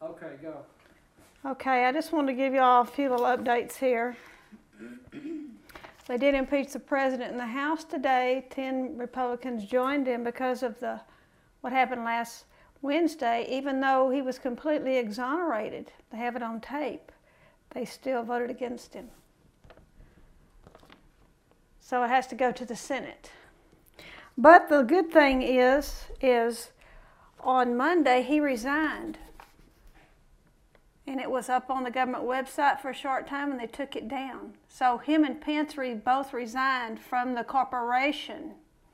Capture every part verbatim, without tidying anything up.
Okay, go. Okay, I just wanted to give you all a few little updates here. They did impeach the president in the House today. Ten Republicans joined him because of the what happened last Wednesday. Even though he was completely exonerated, they have it on tape, they still voted against him. So it has to go to the Senate. But the good thing is, is on Monday he resigned. And it was up on the government website for a short time, and they took it down. So him and Pence re- both resigned from the corporation.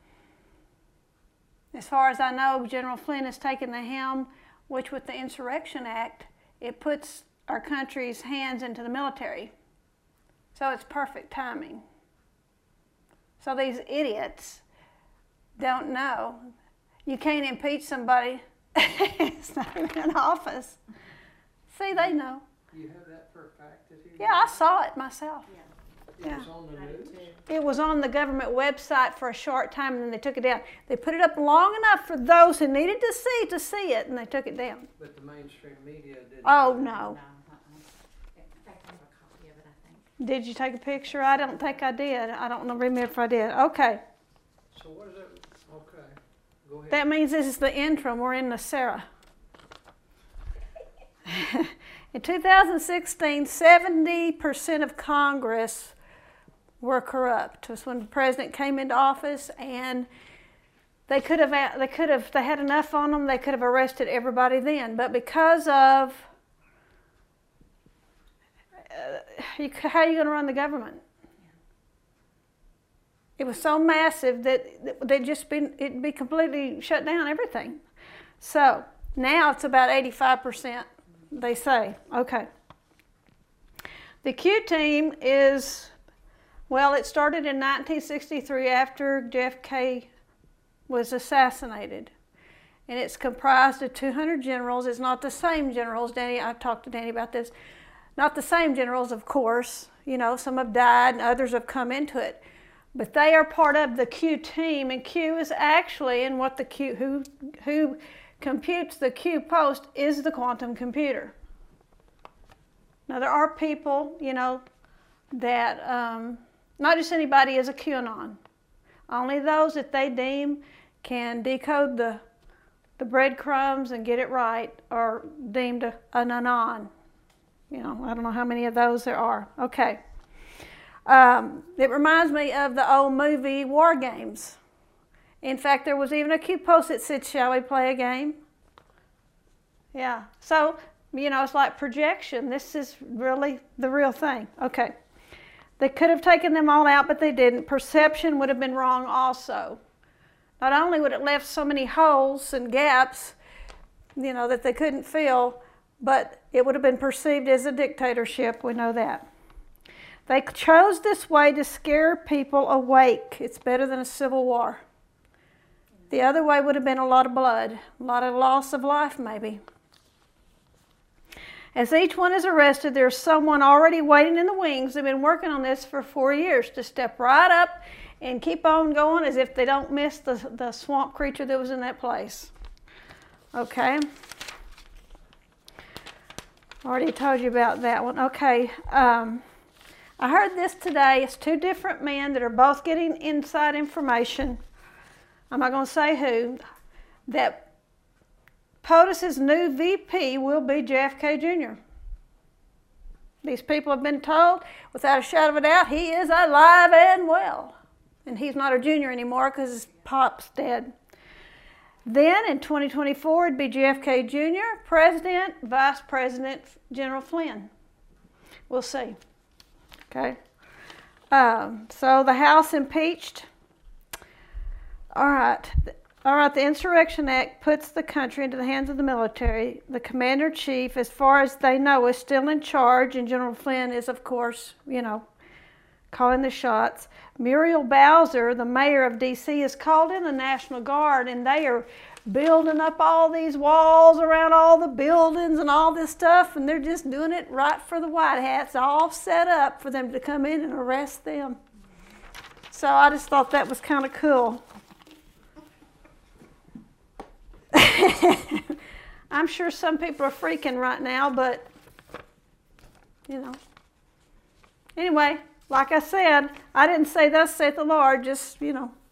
As far as I know, General Flynn has taken the helm, which with the Insurrection Act, it puts our country's hands into the military. So it's perfect timing. So these idiots don't know. You can't impeach somebody that's not even in office. See, they know. You have that for a fact that he Yeah, I saw it myself. It Yeah. was on the news? It was on the government website for a short time, and then they took it down. They put it up long enough for those who needed to see to see it, and they took it down. But the mainstream media didn't. Oh, put it. no. No, uh-uh. In fact, I have a copy of it, I think. Did you take a picture? I don't think I did. I don't know- remember if I did. Okay. So what is that? Okay, go ahead. That means this is the interim. We're in the Sarah. In two thousand sixteen, seventy percent of Congress were corrupt. It was when the president came into office, and they could have, they could have, they had enough on them, they could have arrested everybody then. But because of, uh, you, how are you going to run the government? It was so massive that they'd just been, it'd be completely shut down, everything. So now it's about eighty-five percent, they say. Okay. The Q team is, well, it started in nineteen sixty-three after J F K was assassinated. And it's comprised of two hundred generals. It's not the same generals. Danny, I've talked to Danny about this. Not the same generals, of course. You know, some have died and others have come into it. But they are part of the Q team, and Q is actually, and what the Q, who, who computes the Q post is the quantum computer. Now there are people, you know, that, um, not just anybody is a QAnon. Only those that they deem can decode the, the breadcrumbs and get it right are deemed a, an anon. You know, I don't know how many of those there are. Okay. Um, it reminds me of the old movie War Games. In fact, there was even a Q post that said, "Shall we play a game?" Yeah. So, you know, it's like projection. This is really the real thing. Okay. They could have taken them all out, but they didn't. Perception would have been wrong also. Not only would it left so many holes and gaps, you know, that they couldn't fill, but it would have been perceived as a dictatorship. We know that. They chose this way to scare people awake. It's better than a civil war. The other way would have been a lot of blood, a lot of loss of life maybe. As each one is arrested, there's someone already waiting in the wings. They've been working on this for four years to step right up and keep on going as if they don't miss the, the swamp creature that was in that place. Okay. Already told you about that one. Okay. Um, I heard this today. It's two different men that are both getting inside information. I'm not going to say who. That POTUS's new V P will be J F K Junior These people have been told, without a shadow of a doubt, he is alive and well. And he's not a junior anymore because his pop's dead. Then in twenty twenty-four, it'd be J F K Junior, President, Vice President, General Flynn. We'll see. Okay. Um, so the House impeached. All right. All right, the Insurrection Act puts the country into the hands of the military. The commander-in-chief, as far as they know, is still in charge, and General Flynn is, of course, you know, calling the shots. Muriel Bowser, the mayor of D C, has called in the National Guard, and they are building up all these walls around all the buildings and all this stuff, and they're just doing it right for the white hats, all set up for them to come in and arrest them. So I just thought that was kind of cool. I'm sure some people are freaking right now, but, you know. Anyway, like I said, I didn't say thus saith the Lord, just, you know,